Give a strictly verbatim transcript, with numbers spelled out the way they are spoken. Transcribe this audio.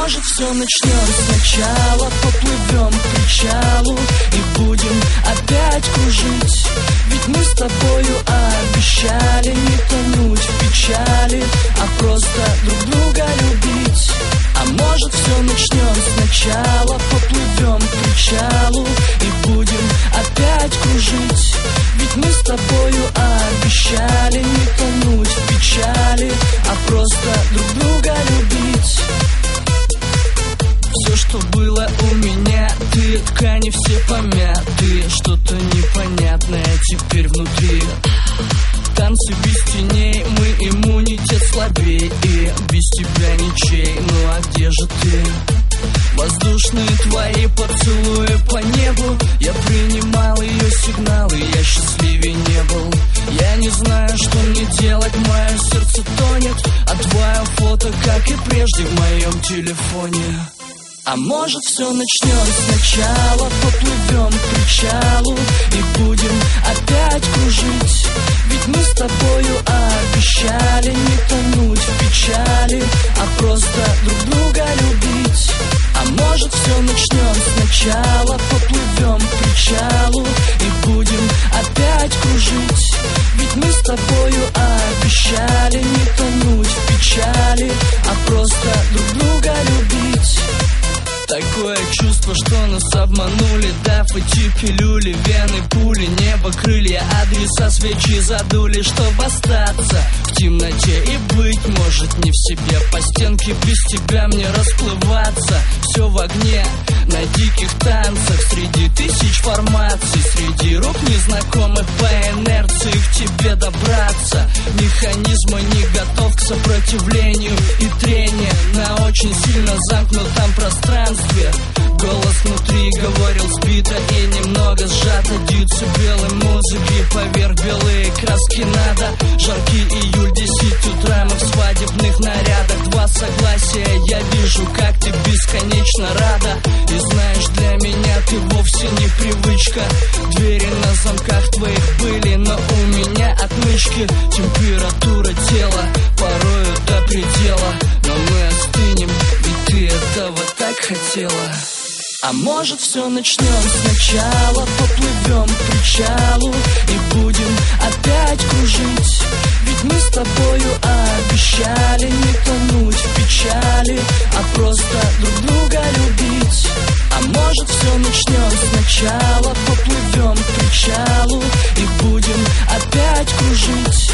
может все начнем сначала, поплывем к причалу и будем опять кружить. Ведь мы с тобою обещали не тонуть в печали, а просто друг друга любить. А может все начнем сначала, поплывем к причалу и будем опять кружить. Ведь мы с тобою обещали не тонуть в печали, а просто друг друга любить. Все, что было у меня, ты, ткани все помяты. Что-то непонятное теперь внутри. Танцы без теней, мы иммунитет слабее. И без тебя ничей, ну а где же ты? Воздушные твои поцелуи по небу. Я принимал ее сигналы, я счастливее не был. Я не знаю, что мне делать, мое сердце тонет. А твое фото, как и прежде, в моем телефоне. А может все начнем сначала, поплывем к причалу и будем опять кружить. Ведь мы с тобою обещали не тонуть в печали, а просто друг друга любить. А может все начнем сначала, поплывем к причалу и будем опять кружить. Ведь мы с тобою обещали не тонуть в печали, а просто друг друга любить. Такое чувство, что нас обманули, дав эти пилюли, вены, пули, небо, крылья, адреса, свечи задули, чтобы остаться в темноте и быть, может, не в себе. По стенке без тебя мне расплываться, все в огне, на диких танцах, среди тысяч формаций, среди рук незнакомых, по инерции к тебе добраться. Механизма не готов к сопротивлению и трению на очень сильно замкнутом пространстве. Голос внутри говорил сбито и немного сжато. Децибелы музыки поверх белые краски надо. Жаркий июль, десять утра, мы в свадебных нарядах. Два согласия, я вижу, как ты бесконечно рада. И знаешь, для меня ты вовсе не привычка. Двери на замках твоих были, но у меня отмычки. Температура тела порою до предела. Но мы остынем, ведь ты этого так хотела. А может все начнем сначала, поплывем к причалу и будем опять кружить. Ведь мы с тобою обещали не тонуть в печали, а просто друг друга любить. А может все начнем сначала, поплывем к причалу и будем опять кружить.